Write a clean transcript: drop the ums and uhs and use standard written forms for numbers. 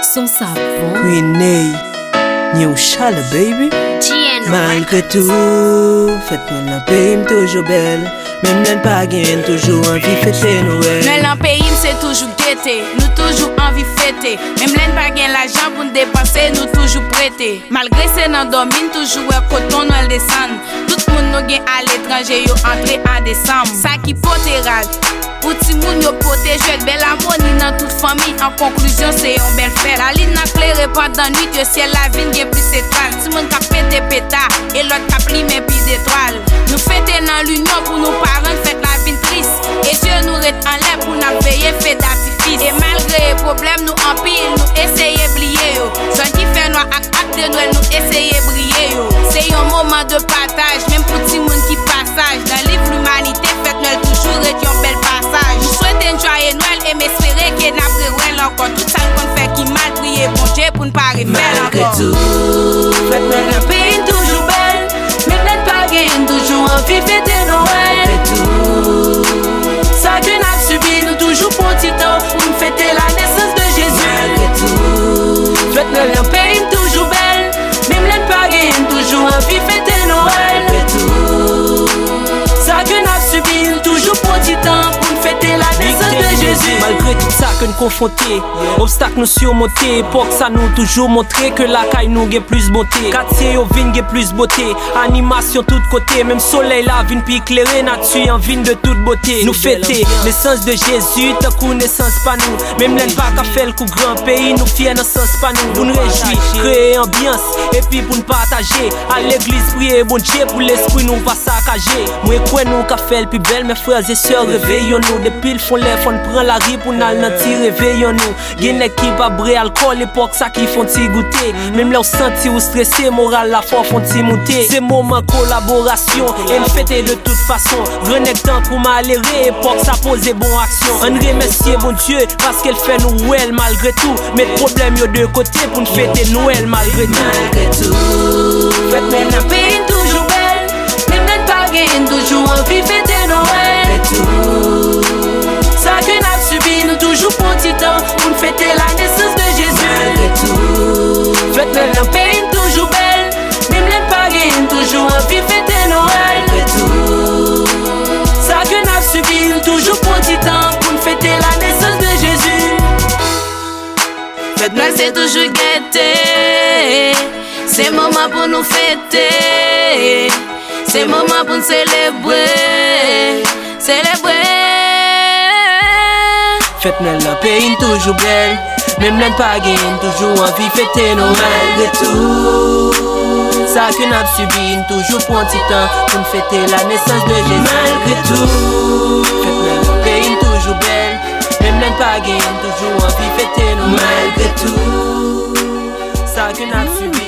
Son savon. Queen Ney, New Chala baby. Malgré tout, faites-moi la paix, toujours belle. Même l'un pas gagne, toujours envie fêter Noël. Nous l'an pays, c'est toujours gaieté. Nous toujours envie fêter. Même l'un pas gagne l'argent pour nous dépenser, nous toujours prêter. Malgré c'est dans domine, toujours un coton Noël descend. Tout le monde nous gagne à l'étranger, yo entré en décembre. Ça qui potéral. Pour ti moun yo pote, jwet belle harmonie dans toute famille. En conclusion, c'est un bel fait. La ligne n'a clairé pendant nuit, le ciel la vigne gen plus étoile. Ti moun ka pété pétard et l'autre ka pli mais plus d'étoiles. Nous fêter dans l'union pour nos parents, fête la vie triste. Et Dieu nous reste en l'air pour nous veiller, fait d'artifice. Et malgré les problèmes, nous en pile, nous essayons briller yo. Son qui fait noir ak de Noël, nous essayons briller yo. C'est un moment de partage, même pour ti moun qui passage. Dans livre l'humanité, fête Noël toujours est un bel passage. Je souhaite un joyeux Noël et m'espérer que n'après Noël encore. Tout ça qu'on fait qui mal prier bon Dieu pour ne pas refaire encore. Malgré tout, fête Noël pays toujours belle. Même n'être pas gagne, toujours envie fêter Noël. malgré tout, Ça que n'a subi, nous toujours pour petit temps pour nous fêter la naissance de Jésus. malgré tout, Fête Noël pays toujours belle. Même n'être pas gagne, toujours envie fêter Noël. malgré tout. Ça que n'a subi, nous toujours pour petit temps pour nous fêter la naissance de Jésus. Malgré tout ça que nous confrontés, obstacles nous surmontés, époque ça nous toujours montré que la caille nous gagne plus beauté. Quartier yo vin gagne plus beauté, animation tout côté, même soleil la vin puis éclairé nature en vin de toute beauté. Nous fêter naissance de Jésus, tant qu'on naissance pas nous, même l'en pas qu'à faire le coup grand pays, nous fiers dans sens pas nous. Pour nous réjouir, créer ambiance et puis pour nous partager, à l'église prier bon Dieu pour l'esprit nous pas saccager. Moi quoi nous qu'a fait le plus belle mes frères et sœurs réveillons-nous depuis le fond les fonds prend la rue pour nous nanti réveillons-nous. Gen équipe à bré alcool l'époque ça qui font ti goûter. Même là senti ou stressé moral la fort font ti monter. C'est moment collaboration et me fêter de toute façon. Renek tant pour m'alérer époque ça posait bon action. On remercie bon Dieu parce qu'elle fait nous well malgré tout. Mais problème yo de côté pour nous fêter Noël malgré tout. Malgré tout, Fête Noël pays toujours belle. Même n'être pas gagne, toujours envie fêter Noël. malgré tout, Ça que n'a subi, nous toujours pour petit temps pour nous fêter la naissance de Jésus. malgré tout, Fête Noël pays toujours belle. Même n'être pas gagne, toujours envie fêter Noël. malgré tout, Ça que n'a subi, nous toujours pour petit temps pour nous fêter la naissance de Jésus. Fête Noël c'est toujours gaieté. C'est moment pour nous fêter. C'est moment pour nous célébrer. Fête Noël la pays toujours belle. Même l'en pas gagne, toujours envie fêter Noël. malgré tout, Ça que n'a subi, toujours pour un petit temps pour nous fêter la naissance de Jésus. malgré tout, Fête Noël la pays toujours belle. Même l'en pas gagne, toujours envie fêter Noël. malgré tout. Ça que n'a subi.